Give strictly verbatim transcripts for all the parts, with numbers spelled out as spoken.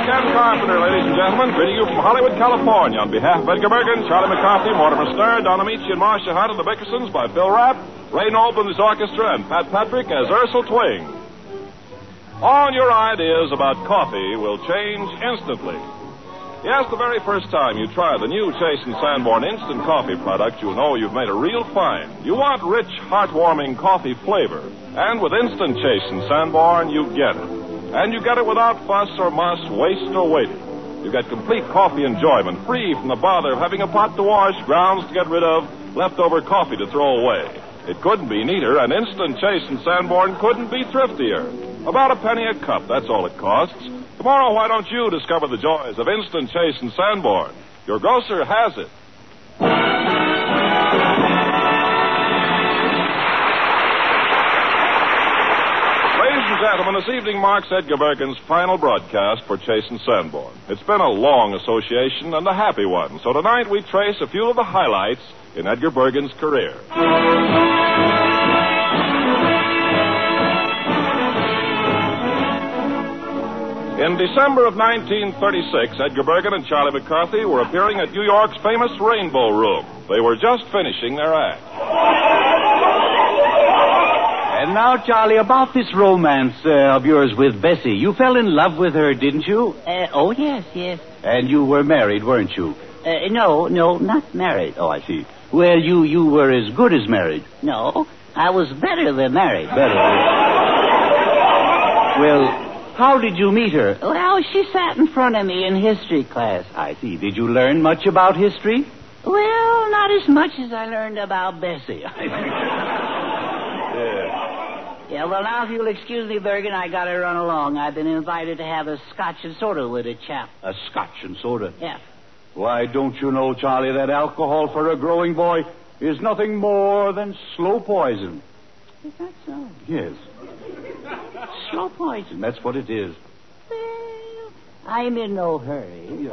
Ken Carpenter, ladies and gentlemen, greeting you from Hollywood, California. On behalf of Edgar Bergen, Charlie McCarthy, Mortimer Stern, Don Amici, and Marcia Hunt, and the Bickersons by Phil Rapp, Ray Noble and his orchestra, and Pat Patrick as Ursel Twing. All your ideas about coffee will change instantly. Yes, the very first time you try the new Chase and Sanborn instant coffee product, you'll know you've made a real find. You want rich, heartwarming coffee flavor. And with instant Chase and Sanborn, you get it. And you get it without fuss or muss, waste or waiting. You get complete coffee enjoyment, free from the bother of having a pot to wash, grounds to get rid of, leftover coffee to throw away. It couldn't be neater, and instant Chase and Sanborn couldn't be thriftier. About a penny a cup, that's all it costs. Tomorrow, why don't you discover the joys of instant Chase and Sanborn? Your grocer has it. Ladies and gentlemen, this evening marks Edgar Bergen's final broadcast for Chase and Sanborn. It's been a long association and a happy one, so tonight we trace a few of the highlights in Edgar Bergen's career. In December of nineteen thirty-six, Edgar Bergen and Charlie McCarthy were appearing at New York's famous Rainbow Room. They were just finishing their act. And now, Charlie, about this romance uh, of yours with Bessie. You fell in love with her, didn't you? Uh, oh, yes, yes. And you were married, weren't you? Uh, no, no, not married. Oh, I see. Well, you, you were as good as married. No, I was better than married. Better. Well... How did you meet her? Well, she sat in front of me in history class. I see. Did you learn much about history? Well, not as much as I learned about Bessie. yeah. Yeah, well, now, if you'll excuse me, Bergen, I gotta run along. I've been invited to have a scotch and soda with a chap. A scotch and soda? Yeah. Why, don't you know, Charlie, that alcohol for a growing boy is nothing more than slow poison. Is that so? Yes. Slow poison. That's what it is. Well, I'm in no hurry. Thank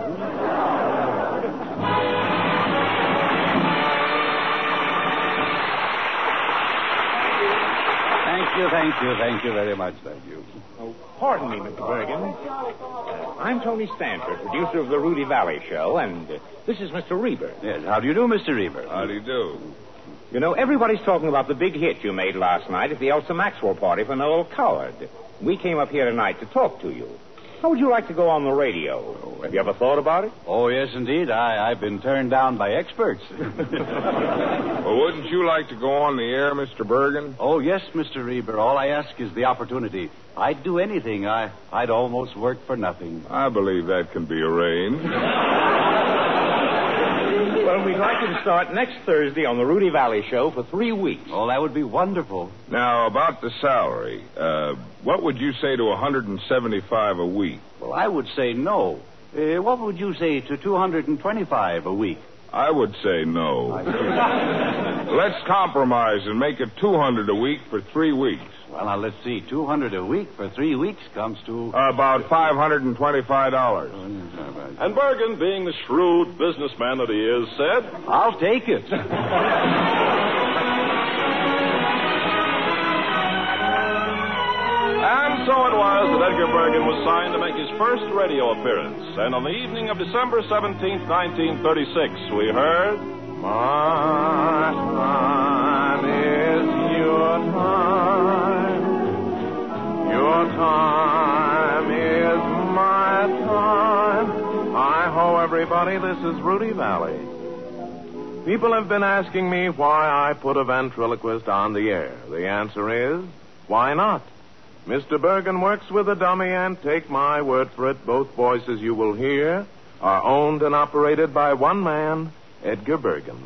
you, thank you, thank you very much, thank you. Oh, pardon me, Mister Bergen. Uh, I'm Tony Stanford, producer of the Rudy Valley Show, and uh, this is Mister Reber. Yes, how do you do, Mister Reber? How do you do? You know, everybody's talking about the big hit you made last night at the Elsa Maxwell party for Noel Coward. We came up here tonight to talk to you. How would you like to go on the radio? Have you ever thought about it? Oh, yes, indeed. I, I've been turned down by experts. Well, wouldn't you like to go on the air, Mister Bergen? Oh, yes, Mister Reber. All I ask is the opportunity. I'd do anything. I, I'd almost work for nothing. I believe that can be arranged. Well, we'd like you to start next Thursday on the Rudy Valley Show for three weeks. Oh, that would be wonderful. Now, about the salary, uh, what would you say to one hundred seventy-five a week? Well, I would say no. Uh, what would you say to two hundred twenty-five a week? I would say no. Let's compromise and make it two hundred a week for three weeks. Well, now, let's see. two hundred a week for three weeks comes to... Uh, about five hundred twenty-five dollars. And Bergen, being the shrewd businessman that he is, said... I'll take it. And so it was that Edgar Bergen was signed to make his first radio appearance. And on the evening of December seventeenth, nineteen thirty-six, we heard... My time is your time. Your time is my time. Hi-ho, everybody. This is Rudy Valley. People have been asking me why I put a ventriloquist on the air. The answer is, why not? Mister Bergen works with a dummy, and take my word for it, both voices you will hear are owned and operated by one man, Edgar Bergen.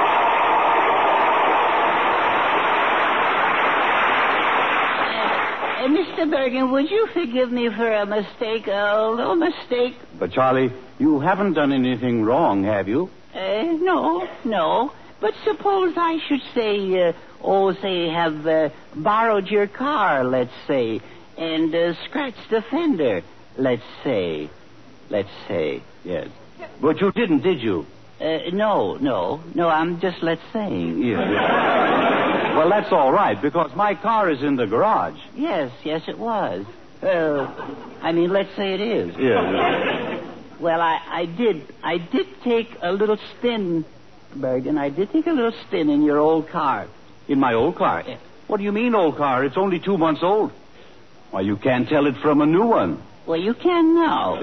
Uh, Mister Bergen, would you forgive me for a mistake, a little mistake? But, Charlie, you haven't done anything wrong, have you? Uh, no, no. But suppose I should say, uh, oh, say, have uh, borrowed your car, let's say, and uh, scratched the fender, let's say. Let's say. Yes. But you didn't, did you? Uh, no, no. No, I'm just let's saying. Yes. Well, that's all right, because my car is in the garage. Yes, yes, it was. Uh, I mean, let's say it is. Yeah. Well, I, I did. I did take a little spin, Bergen. I did take a little spin in your old car. In my old car? Yeah. What do you mean, old car? It's only two months old. Why, you can't tell it from a new one. Well, you can now.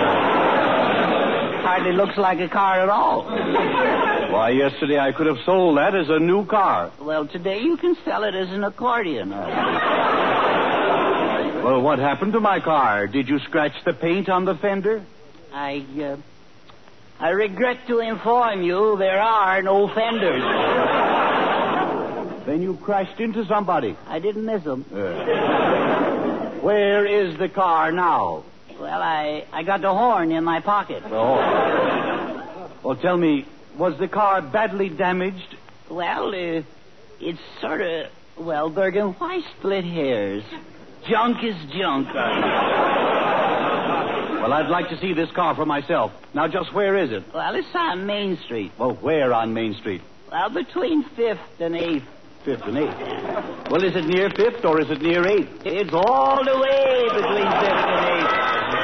Hardly looks like a car at all. Why, yesterday I could have sold that as a new car. Well, today you can sell it as an accordion. Well, what happened to my car? Did you scratch the paint on the fender? I, uh, I regret to inform you there are no fenders. Then you crashed into somebody. I didn't miss them. Uh, where is the car now? Well, I, I got the horn in my pocket. Oh. Well, tell me, was the car badly damaged? Well, uh, it's sort of... Well, Bergen, why split hairs? Junk is junk. Well, I'd like to see this car for myself. Now, just where is it? Well, it's on Main Street. Well, where on Main Street? Well, between Fifth and Eighth. Fifth and Eighth. Well, is it near Fifth or is it near Eighth? It's all the way between Fifth and Eighth.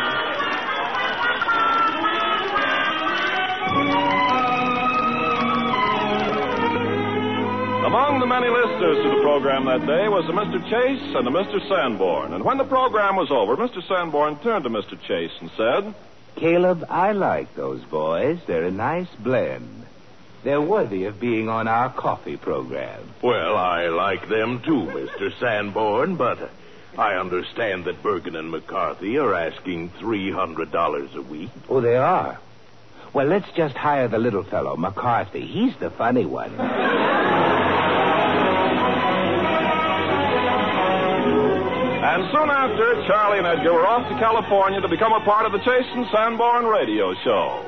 Among the many listeners to the program that day was a Mister Chase and a Mister Sanborn. And when the program was over, Mister Sanborn turned to Mister Chase and said, Caleb, I like those boys. They're a nice blend. They're worthy of being on our coffee program. Well, I like them too, Mister Sanborn, but I understand that Bergen and McCarthy are asking three hundred dollars a week. Oh, they are? Well, let's just hire the little fellow, McCarthy. He's the funny one. And soon after, Charlie and Edgar were off to California to become a part of the Chase and Sanborn radio show.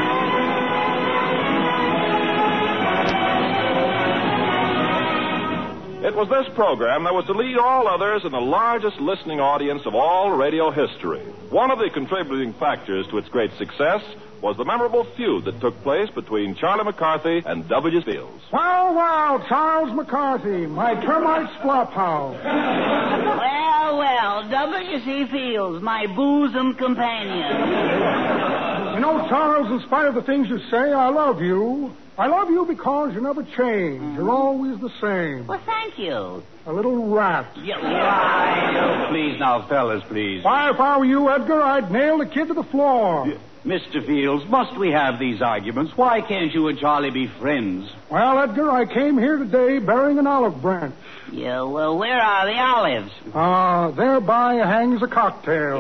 It was this program that was to lead all others in the largest listening audience of all radio history. One of the contributing factors to its great success was the memorable feud that took place between Charlie McCarthy and W. Fields. Wow, wow, Charles McCarthy, my termite flop house. Well, well, W C. Fields, my bosom companion. You know, Charles, in spite of the things you say, I love you. I love you because you never change. Mm-hmm. You're always the same. Well, thank you. A little rat. Yeah, right. Please now, fellas, please. Why, if I were you, Edgar, I'd nail the kid to the floor. Yeah. Mister Fields, must we have these arguments? Why can't you and Charlie be friends? Well, Edgar, I came here today bearing an olive branch. Yeah, well, where are the olives? Ah, uh, thereby hangs a cocktail.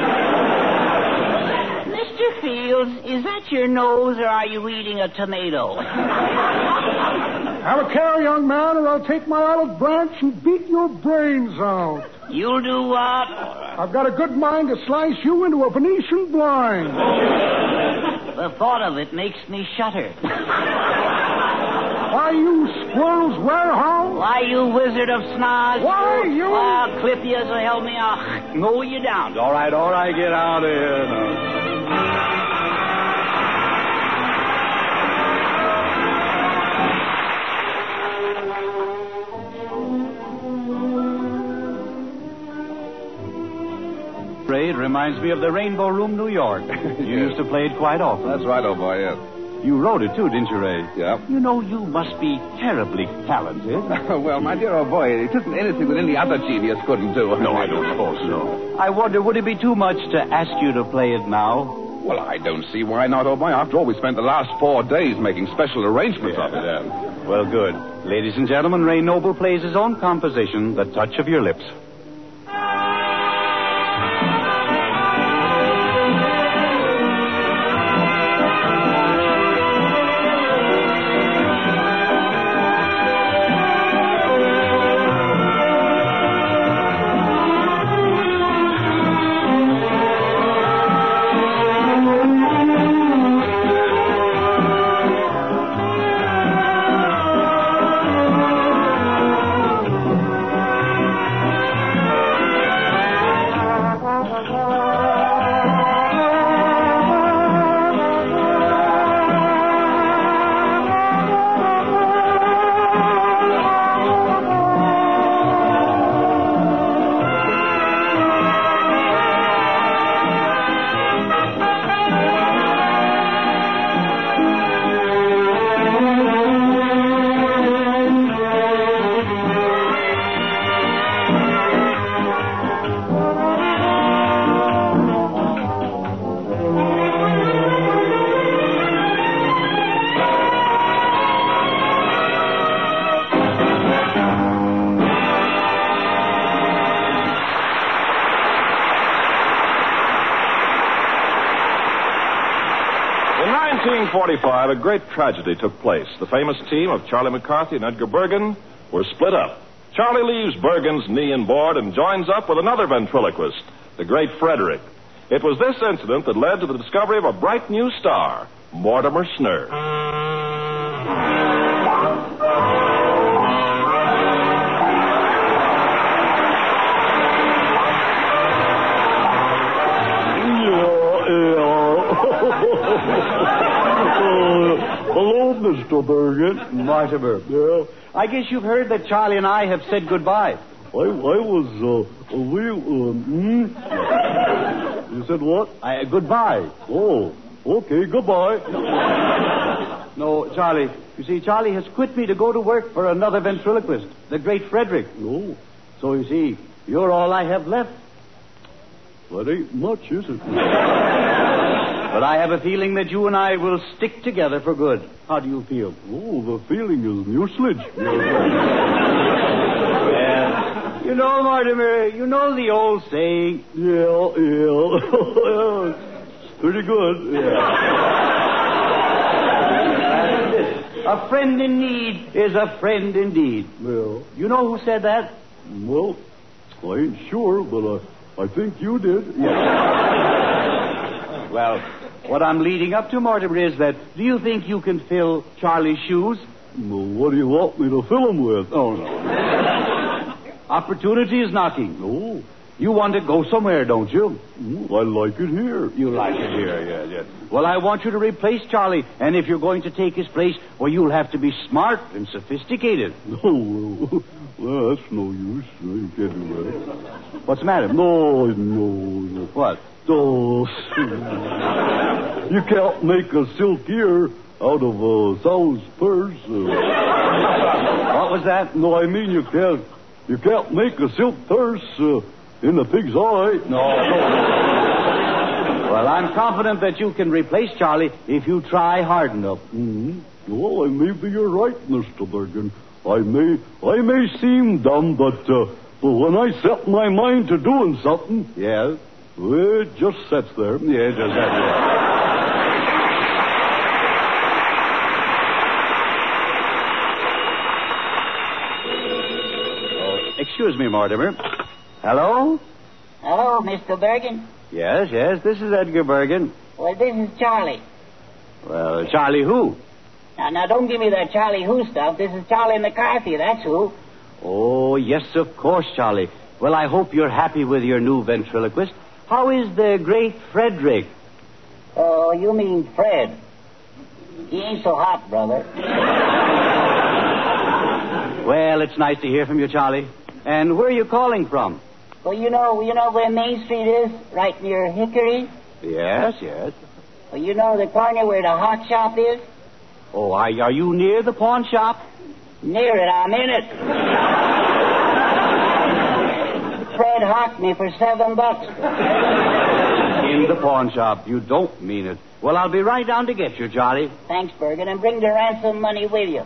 Mister Fields, is that your nose or are you eating a tomato? Have a care, young man, or I'll take my olive branch and beat your brains out. You'll do what? I've got a good mind to slice you into a Venetian blind. The thought of it makes me shudder. Why, you squirrel's warehouse? Why, you wizard of snaz? Why, you... I'll clip you so help me. I'll mow you down. All right, all right, get out of here now. It reminds me of the Rainbow Room, New York. You used to play it quite often. That's right, old boy, yes. You wrote it, too, didn't you, Ray? Yeah. You know, you must be terribly talented. Well, my dear old boy, it isn't anything that any other genius couldn't do. No, I don't suppose so. I wonder, would it be too much to ask you to play it now? Well, I don't see why not, old boy. After all, we spent the last four days making special arrangements yeah. of it. Then. Well, good. Ladies and gentlemen, Ray Noble plays his own composition, The Touch of Your Lips. nineteen forty-five, a great tragedy took place. The famous team of Charlie McCarthy and Edgar Bergen were split up. Charlie leaves Bergen's knee and board and joins up with another ventriloquist, the great Frederick. It was this incident that led to the discovery of a bright new star, Mortimer Snerd. Hello, Mister Bergen. Mortimer. Yeah. I guess you've heard that Charlie and I have said goodbye. I, I was, uh, we, uh, hmm? You said what? I, goodbye. Oh, okay, goodbye. No, Charlie. You see, Charlie has quit me to go to work for another ventriloquist, the great Frederick. No. So, you see, you're all I have left. That ain't much, is it? But I have a feeling that you and I will stick together for good. How do you feel? Oh, the feeling is mucilage. Well, you know, Mortimer, you know the old saying. Yeah, yeah. It's pretty good. Yeah. A friend in need is a friend indeed. Well, you know who said that? Well, I ain't sure, but uh, I think you did. Yeah. Well, what I'm leading up to, Mortimer, is that do you think you can fill Charlie's shoes? Well, what do you want me to fill them with? Oh, no. Opportunity is knocking. Oh. You want to go somewhere, don't you? Mm, I like it here. You like it here, yeah, yeah. Well, I want you to replace Charlie, and if you're going to take his place, well, you'll have to be smart and sophisticated. Oh, well, well that's no use. You can't do that. What's the matter? No, no, no. What? Oh, you can't make a silk ear out of a sow's purse. Uh, what was that? No, I mean you can't. You can't make a silk purse uh, in a pig's eye. No. Well, I'm confident that you can replace Charlie if you try hard enough. Mm-hmm. Well, maybe you're right, Mister Bergen. I may, I may seem dumb, but, uh, but when I set my mind to doing something, yeah. Well, it just sits there. Yeah, it just sits there. Oh, excuse me, Mortimer. Hello? Hello, Mister Bergen. Yes, yes, this is Edgar Bergen. Well, this is Charlie. Well, Charlie who? Now, now, don't give me that Charlie who stuff. This is Charlie McCarthy, that's who. Oh, yes, of course, Charlie. Well, I hope you're happy with your new ventriloquist. How is the great Frederick? Oh, you mean Fred. He ain't so hot, brother. Well, it's nice to hear from you, Charlie. And where are you calling from? Well, you know, you know where Main Street is? Right near Hickory? Yes, yes. Well, you know the corner where the hot shop is? Oh, are, are you near the pawn shop? Near it, I'm in it. Fred hocked me for seven bucks. In the pawn shop. You don't mean it. Well, I'll be right down to get you, Charlie. Thanks, Bergen, and bring the ransom money with you.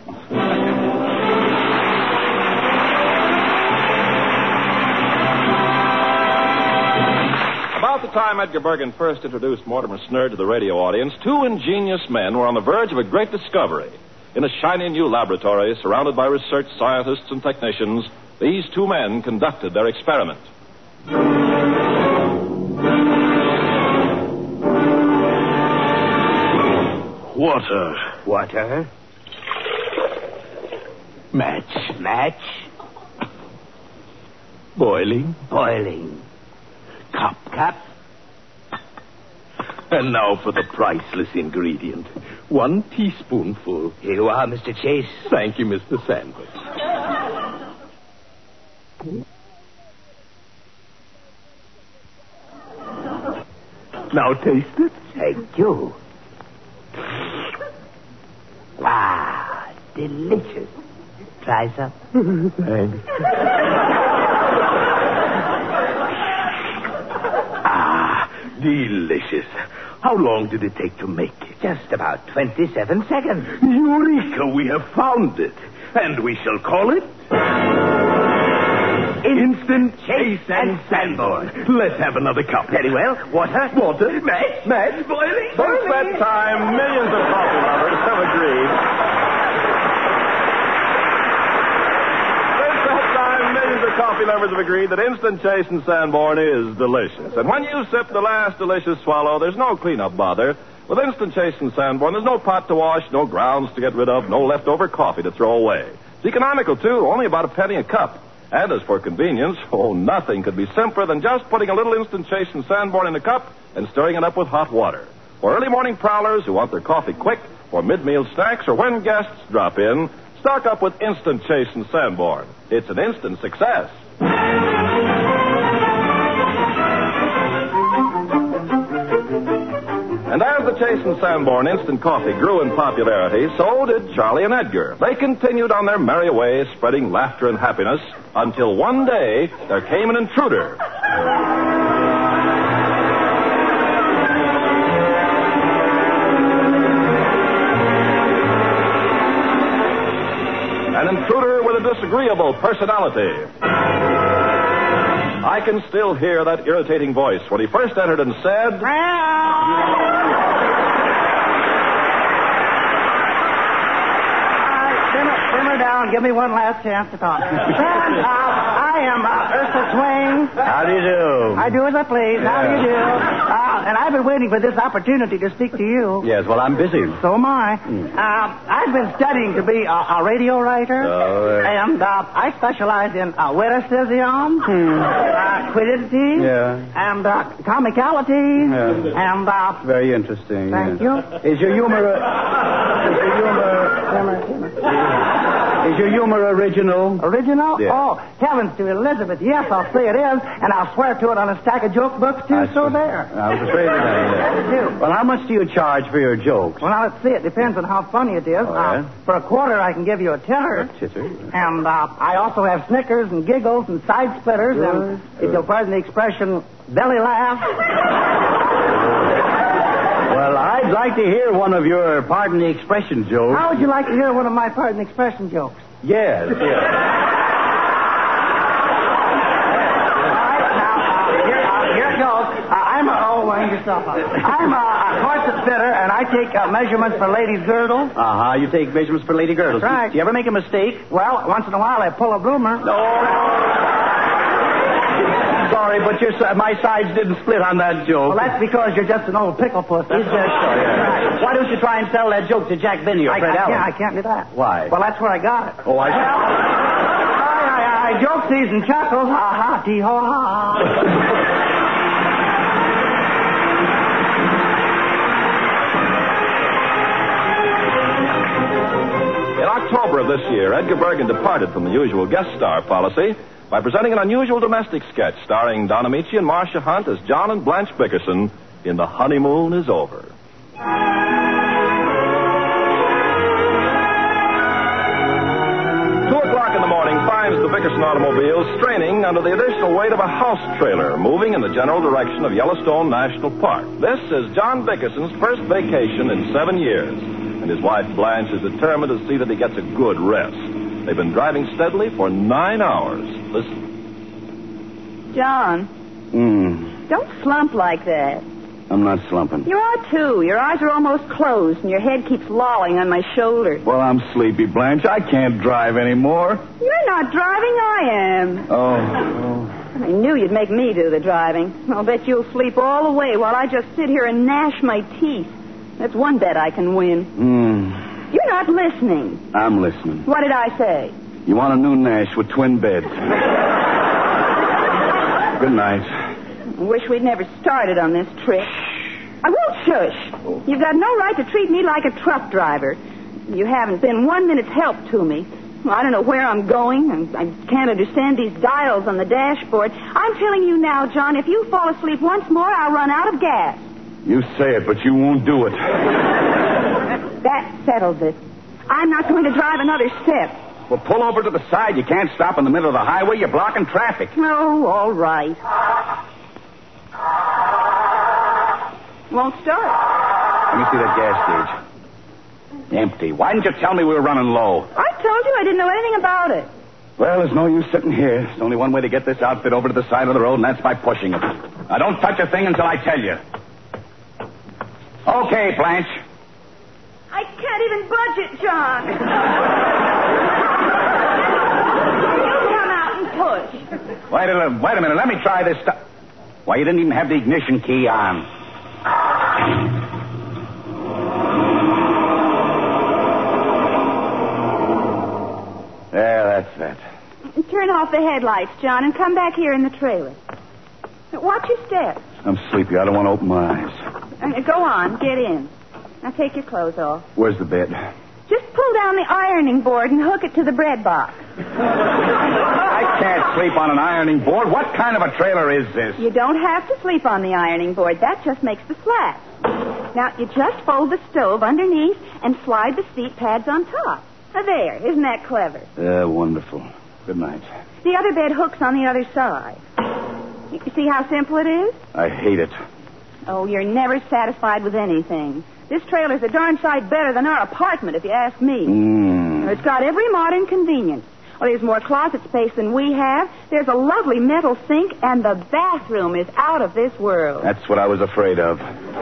About the time Edgar Bergen first introduced Mortimer Snerd to the radio audience, two ingenious men were on the verge of a great discovery. In a shiny new laboratory surrounded by research scientists and technicians, these two men conducted their experiment. Water. Water. Match. Match. Boiling. Boiling. Cup. Cup. And now for the priceless ingredient. One teaspoonful. Here you are, Mister Chase. Thank you, Mister Sandwich. Now taste it. Thank you. Wow, delicious. Try some. Thanks. Ah, delicious. How long did it take to make it? Just about twenty-seven seconds. Eureka, we have found it. And we shall call it... Instant Chase and Sanborn. Let's have another cup. Very well. Water? Water. Match? Match? Boiling? Since that time, millions of coffee lovers have agreed. Since that time, millions of coffee lovers have agreed that Instant Chase and Sanborn is delicious. And when you sip the last delicious swallow, there's no cleanup bother. With Instant Chase and Sanborn, there's no pot to wash, no grounds to get rid of, no leftover coffee to throw away. It's economical, too, only about a penny a cup. And as for convenience, oh, nothing could be simpler than just putting a little Instant Chase and Sanborn in a cup and stirring it up with hot water. For early morning prowlers who want their coffee quick, for mid-meal snacks, or when guests drop in, stock up with Instant Chase and Sanborn. It's an instant success. And as the Chase and Sanborn instant coffee grew in popularity, so did Charlie and Edgar. They continued on their merry way, spreading laughter and happiness, until one day there came an intruder. An intruder with a disagreeable personality. I can still hear that irritating voice when he first entered and said... Simmer, simmer down. Give me one last chance to talk. Friend, uh, I am uh, Ursula Twain. How do you do? I do as I please. How do you do? Uh, and I've been waiting for this opportunity to speak to you. Yes, well, I'm busy. So am I. Mm. Uh, I've been studying to be a, a radio writer. Oh, uh... And uh, I specialize in uh, witticism, hmm. uh, quiddity, yeah. and uh, comicality, yeah. and... Uh, Very interesting. Thank yeah. you. Is your humor... Uh, is your humor... Simmer, simmer. Is your humor original? Original? Yeah. Oh, heavens to Elizabeth. Yes, I'll say it is, and I'll swear to it on a stack of joke books, too, I so see. there. I was afraid of that. Yeah. Well, how much do you charge for your jokes? Well, now, let's see. It depends on how funny it is. Oh, uh, yeah? For a quarter, I can give you a titter. A titter? And uh, I also have snickers and giggles and side splitters Good, and, good. if you'll pardon the expression, belly laugh. Well, I'd like to hear one of your pardon the expression jokes. How would you like to hear one of my pardon the expression jokes? Yes, yes. All right, now, uh, here, uh, here it goes. Uh, I'm a, oh, wind yourself up. I'm a, a corset fitter, and I take uh, measurements for ladies' girdles. Uh-huh, you take measurements for lady girdles. That's right. Do you ever make a mistake? Well, once in a while I pull a bloomer. No. Sorry, but your, my sides didn't split on that joke. Well, that's because you're just an old pickle puss. Is that so? Yeah. Why don't you try and sell that joke to Jack Benny or I, Fred I Allen? can't, I can't do that. Why? Well, that's where I got it. Oh, I see. Well, I, I, I joke season chuckles. Ha ha, tee ho ha. In October of this year, Edgar Bergen departed from the usual guest star policy by presenting an unusual domestic sketch starring Don Amici and Marcia Hunt as John and Blanche Bickerson in The Honeymoon is Over. Two o'clock in the morning finds the Bickerson automobile straining under the additional weight of a house trailer moving in the general direction of Yellowstone National Park. This is John Bickerson's first vacation in seven years, and his wife Blanche is determined to see that he gets a good rest. They've been driving steadily for nine hours. Listen. John, Hmm. don't slump like that. I'm not slumping. You are, too. Your eyes are almost closed, and your head keeps lolling on my shoulder. Well, I'm sleepy, Blanche. I can't drive anymore. You're not driving, I am. Oh. oh. I knew you'd make me do the driving. I'll bet you'll sleep all the way while I just sit here and gnash my teeth. That's one bet I can win. Hmm. You're not listening. I'm listening. What did I say? You want a new Nash with twin beds. Good night. I wish we'd never started on this trip. I won't shush. You've got no right to treat me like a truck driver. You haven't been one minute's help to me. I don't know where I'm going. I, I can't understand these dials on the dashboard. I'm telling you now, John, if you fall asleep once more, I'll run out of gas. You say it, but you won't do it. That settles it. I'm not going to drive another step. Well, pull over to the side. You can't stop in the middle of the highway. You're blocking traffic. Oh, all right. Won't start. Let me see that gas gauge. Empty. Why didn't you tell me we were running low? I told you I didn't know anything about it. Well, there's no use sitting here. There's only one way to get this outfit over to the side of the road, and that's by pushing it. Now, don't touch a thing until I tell you. Okay, Blanche. I can't even budge it, John. You come out and push. Wait a minute. Wait a minute. Let me try this stuff. Why, you didn't even have the ignition key on. There, that's that. Turn off the headlights, John, and come back here in the trailer. Watch your step. I'm sleepy. I don't want to open my eyes. Uh, go on, get in. Now take your clothes off. Where's the bed? Just pull down the ironing board and hook it to the bread box. I can't sleep on an ironing board. What kind of a trailer is this? You don't have to sleep on the ironing board. That just makes the slats. Now, you just fold the stove underneath and slide the seat pads on top. Now, there. Isn't that clever? Uh, wonderful. Good night. The other bed hooks on the other side. You see how simple it is? I hate it. Oh, you're never satisfied with anything. This trailer's a darn sight better than our apartment, if you ask me. Mm. It's got every modern convenience. Well, there's more closet space than we have. There's a lovely metal sink, and the bathroom is out of this world. That's what I was afraid of.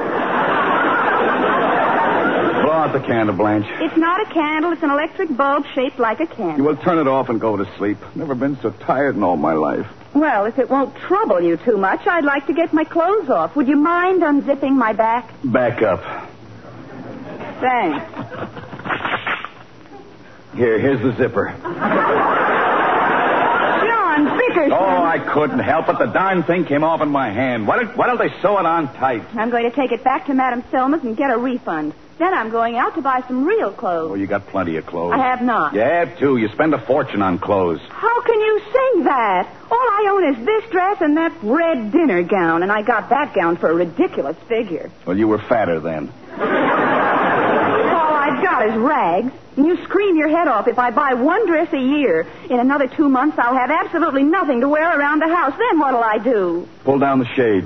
Blow out the candle, Blanche. It's not a candle. It's an electric bulb shaped like a candle. You will turn it off and go to sleep. Never been so tired in all my life. Well, if it won't trouble you too much, I'd like to get my clothes off. Would you mind unzipping my back? Back up. Thanks. Here, here's the zipper. John Bickerson. Oh, I couldn't help it. The darn thing came off in my hand. Why don't, why don't they sew it on tight? I'm going to take it back to Madame Selma's and get a refund. Then I'm going out to buy some real clothes. Oh, you got plenty of clothes. I have not. You have, too. You spend a fortune on clothes. How can you say that? All I own is this dress and that red dinner gown, and I got that gown for a ridiculous figure. Well, you were fatter then. All I've got is rags. And you scream your head off if I buy one dress a year. In another two months, I'll have absolutely nothing to wear around the house. Then what'll I do? Pull down the shades.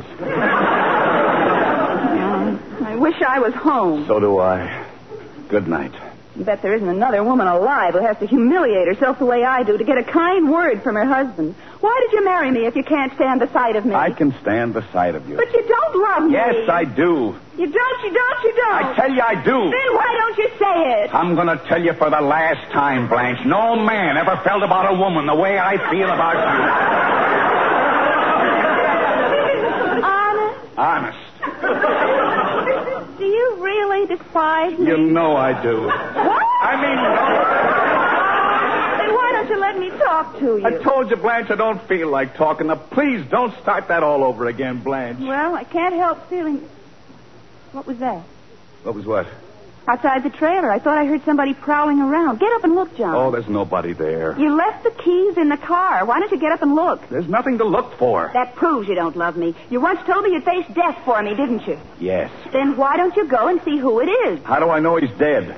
I wish I was home. So do I. Good night. You bet there isn't another woman alive who has to humiliate herself the way I do to get a kind word from her husband. Why did you marry me if you can't stand the sight of me? I can stand the sight of you. But you don't love me. Yes, I do. You don't, you don't, you don't. I tell you I do. Then why don't you say it? I'm going to tell you for the last time, Blanche. No man ever felt about a woman the way I feel about you. Honest? Honest. Do you really despise me? You know I do. What? I mean... Then why don't you let me talk to you? I told you, Blanche, I don't feel like talking. Now, please don't start that all over again, Blanche. Well, I can't help feeling... What was that? What was what? Outside the trailer. I thought I heard somebody prowling around. Get up and look, John. Oh, there's nobody there. You left the keys in the car. Why don't you get up and look? There's nothing to look for. That proves you don't love me. You once told me you'd face death for me, didn't you? Yes. Then why don't you go and see who it is? How do I know he's dead?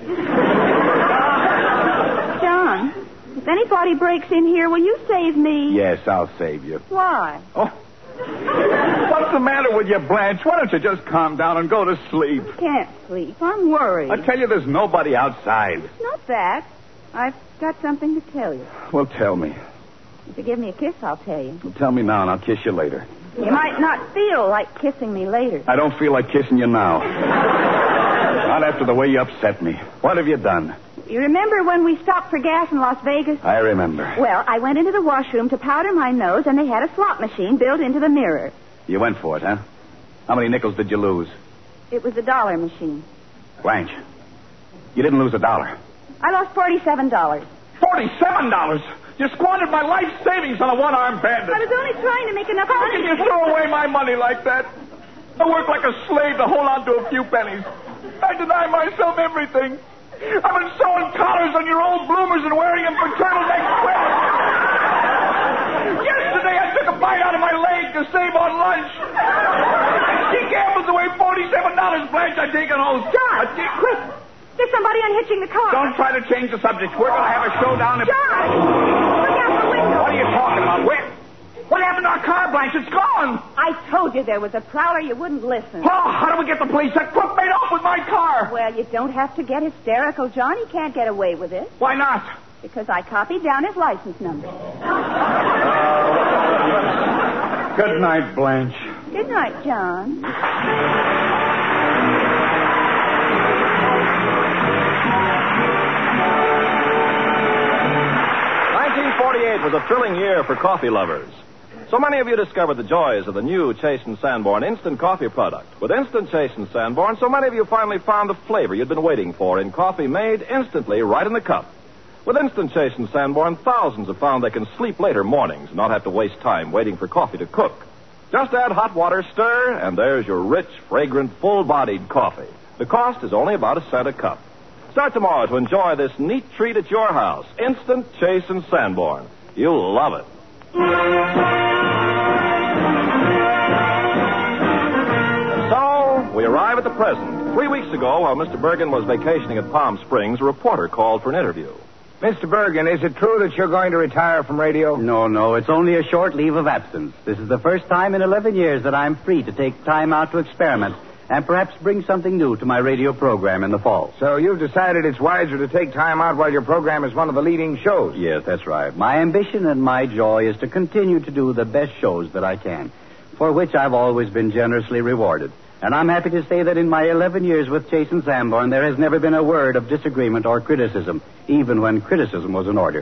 John, if anybody breaks in here, will you save me? Yes, I'll save you. Why? Oh. What's the matter with you, Blanche? Why don't you just calm down and go to sleep? I can't sleep. I'm worried. I tell you, there's nobody outside. It's not that. I've got something to tell you. Well, tell me. If you give me a kiss, I'll tell you. Well, tell me now, and I'll kiss you later. You might not feel like kissing me later. I don't feel like kissing you now. Not after the way you upset me. What have you done? You remember when we stopped for gas in Las Vegas? I remember. Well, I went into the washroom to powder my nose, and they had a slot machine built into the mirror. You went for it, huh? How many nickels did you lose? It was a dollar machine. Blanche, you didn't lose a dollar. I lost forty-seven dollars. Forty-seven dollars? You squandered my life savings on a one-armed bandit. I was only trying to make enough How money. can you throw away my money like that? I work like a slave to hold on to a few pennies. I deny myself everything. I've been sewing collars on your old bloomers and wearing them for turtleneck quilts. Yesterday I took a bite out of my leg to save on lunch. She gambles away forty-seven dollars, Blanche. I take an oath. John, quick. There's somebody unhitching the car. Don't try to change the subject. We're going to have a showdown. If... John! Look out the window. What are you talking about? Where? What happened to our car, Blanche? It's gone. I told you there was a prowler. You wouldn't listen. Oh, how do we get the police? That crook made off with my car. Well, you don't have to get hysterical, John. He can't get away with it. Why not? Because I copied down his license number. Good night, Blanche. Good night, John. nineteen forty-eight was a thrilling year for coffee lovers. So many of you discovered the joys of the new Chase and Sanborn instant coffee product. With Instant Chase and Sanborn, so many of you finally found the flavor you'd been waiting for in coffee made instantly right in the cup. With Instant Chase and Sanborn, thousands have found they can sleep later mornings and not have to waste time waiting for coffee to cook. Just add hot water, stir, and there's your rich, fragrant, full-bodied coffee. The cost is only about a cent a cup. Start tomorrow to enjoy this neat treat at your house. Instant Chase and Sanborn. You'll love it. And so, we arrive at the present. Three weeks ago, while Mister Bergen was vacationing at Palm Springs, a reporter called for an interview. Mister Bergen, is it true that you're going to retire from radio? No, no, it's only a short leave of absence. This is the first time in eleven years that I'm free to take time out to experiment and perhaps bring something new to my radio program in the fall. So you've decided it's wiser to take time out while your program is one of the leading shows? Yes, that's right. My ambition and my joy is to continue to do the best shows that I can, for which I've always been generously rewarded. And I'm happy to say that in my eleven years with Chase and Sanborn, there has never been a word of disagreement or criticism, even when criticism was in order.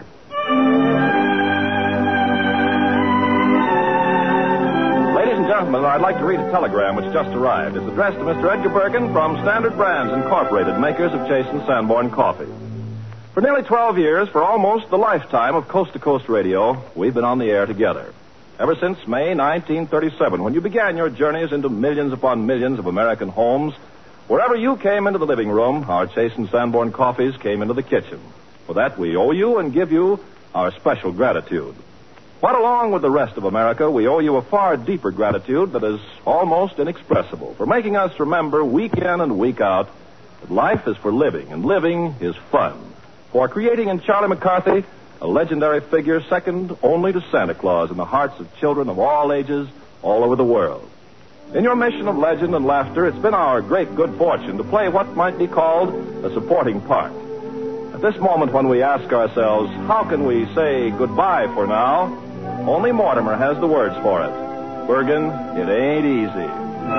Ladies and gentlemen, I'd like to read a telegram which just arrived. It's addressed to Mister Edgar Bergen from Standard Brands Incorporated, makers of Chase and Sanborn coffee. For nearly twelve years, for almost the lifetime of Coast to Coast Radio, we've been on the air together. Ever since May nineteen thirty-seven, when you began your journeys into millions upon millions of American homes, wherever you came into the living room, our Chase and Sanborn coffees came into the kitchen. For that, we owe you and give you our special gratitude. But along with the rest of America, we owe you a far deeper gratitude that is almost inexpressible for making us remember week in and week out that life is for living, and living is fun. For creating in Charlie McCarthy a legendary figure second only to Santa Claus in the hearts of children of all ages all over the world. In your mission of legend and laughter, it's been our great good fortune to play what might be called a supporting part. At this moment when we ask ourselves, how can we say goodbye for now, only Mortimer has the words for it. Bergen, it ain't easy.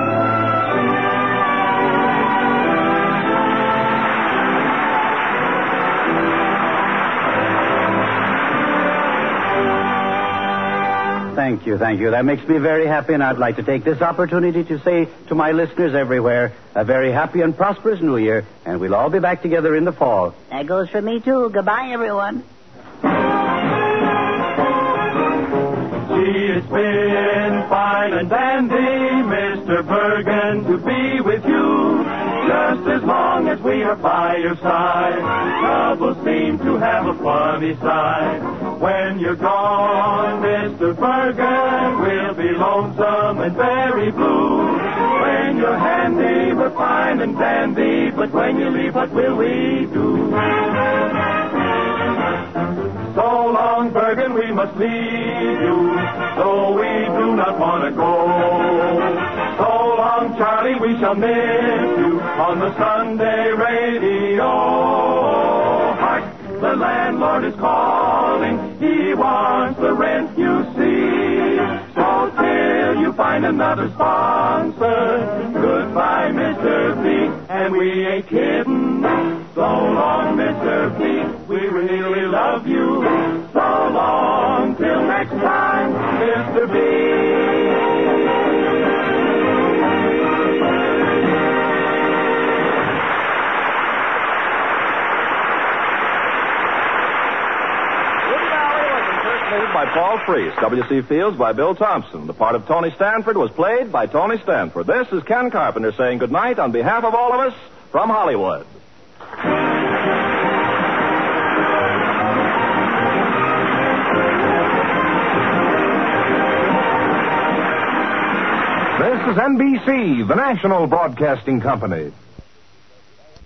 Thank you, thank you. That makes me very happy, and I'd like to take this opportunity to say to my listeners everywhere, a very happy and prosperous New Year, and we'll all be back together in the fall. That goes for me, too. Goodbye, everyone. Gee, it's been fine and dandy, Mister Bergen, to be with you. Just as long as we are by your side, troubles seem to have a funny side. When you're gone, Mister Bergen, we'll be lonesome and very blue. When you're handy, we're fine and dandy, but when you leave, what will we do? So long, Bergen, we must leave you, though we do not want to go. So long, Charlie, we shall miss you on the Sunday radio. Hark, the landlord is calling. He wants the rent, you see. So till you find another sponsor, goodbye, Mister B. And we ain't kidding. So long, Mister B. We really love you. So long, till next time, Mister B. By Paul Freese, W C Fields by Bill Thompson. The part of Tony Stanford was played by Tony Stanford. This is Ken Carpenter saying goodnight on behalf of all of us from Hollywood. This is N B C, the national broadcasting company.